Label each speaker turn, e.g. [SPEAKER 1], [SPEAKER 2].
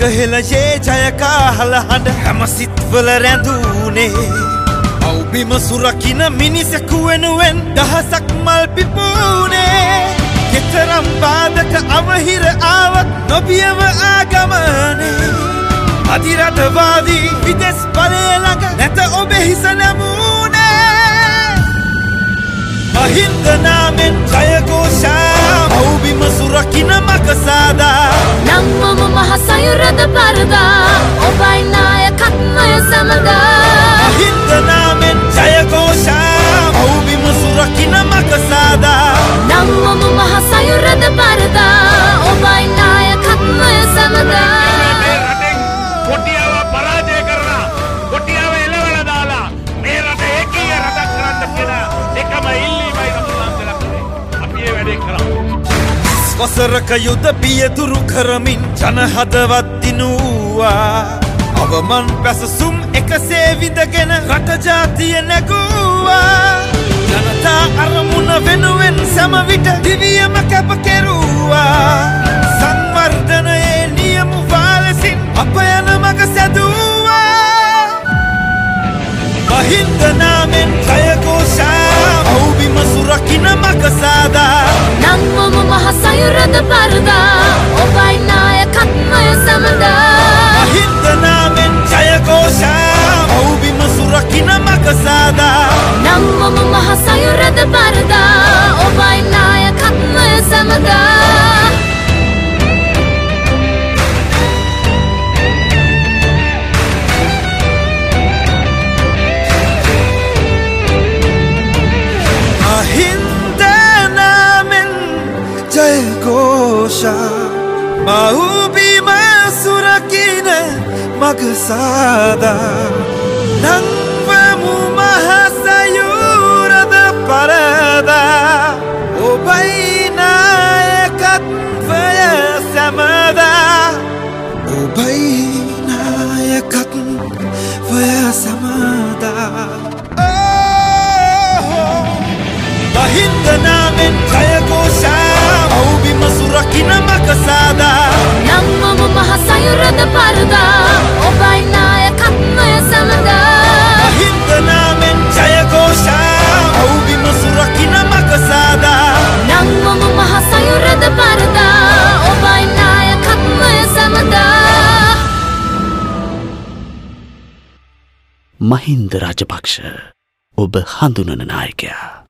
[SPEAKER 1] හෙළ ජයකාහල හඬ හැම සිත්වල රැඳුනේ අවබිම සුරකින මිනිසෙකු වෙනුවෙන් දහසක් මල් පිපුනේ කෙතරම් බාධක අවහිර ආවත් නොබියව ආගමනේ අධිරටවාදී විදෙස් බලය ළඟ නැත ඔබේ හිස නැමුනේ මහින්ද නාමෙන් ජයഘോഷා අවබිම සුරකින මකසාදා
[SPEAKER 2] නම්මම මහ සයුරද පරදා ඔබයි නායකත්වය සමගා
[SPEAKER 1] මහින්ද නාමෙන් ජයഘോഷා අවබිම සුරකින මකසාදා
[SPEAKER 2] නම්මම මහ සයුරද පරදා ඔබයි නායකත්වය සමගා
[SPEAKER 3] කොටියාව පරාජය කරලා කොටියාව එලවලා දාලා මේ රට ඒකීය රටක් කරන්න කියලා එකම ඉල්ලීමයි රතුලාන්තලා කරේ අපි ඒ වැඩේ කරමු
[SPEAKER 1] වසරක යුද පියතුරු කරමින් ජනහදවත් දිනුවා අවමන් පැසසුම් එකසේ විඳගෙන රට ජාතිය නැගුවා ජනතා අරමුණ වෙනුවෙන් සම විට දිවියම කැප කෙරුවා සංවර්ධනයේ නියමු වාලසින් අප යන මග සැදුවා මහින්ද නාමෙන් ජයഘോഷා අවබිම සුරකින මකසාදා
[SPEAKER 2] නම්මම මහ සයුරද පරදා ඔබයි නායකත්වය සමගා
[SPEAKER 1] මහින්ද නාමෙන් ජයഘോഷා අවබිම සුරකින මකසාදා
[SPEAKER 2] නම්මම මහ සයුරද පරදා ඔබයි නායකත්වය සමගා
[SPEAKER 1] මහින්ද නාමෙන් ජයഘോഷා අවබිම සුරකින මකසාදා නම්වමු මහ සයුරද පරදා ඔබයි නායකත්වය සමදා ඔබයි නායකත්වය සමදා මහින්ද නාමෙන් ජයഘോഷා අවබිම සුරකින මකසාදා
[SPEAKER 2] නම්මම මහ සයුරද පරදා ඔබයි නායකත්වය සමගා
[SPEAKER 1] මහින්ද නාමෙන් ජයഘോഷා අවබිම සුරකින මකසාදා
[SPEAKER 2] නම්මම මහ සයුරද පරදා ඔබයි නායකත්වය සමගා
[SPEAKER 4] මහින්ද රාජපක්ෂ ඔබ හඳුනන නායකයා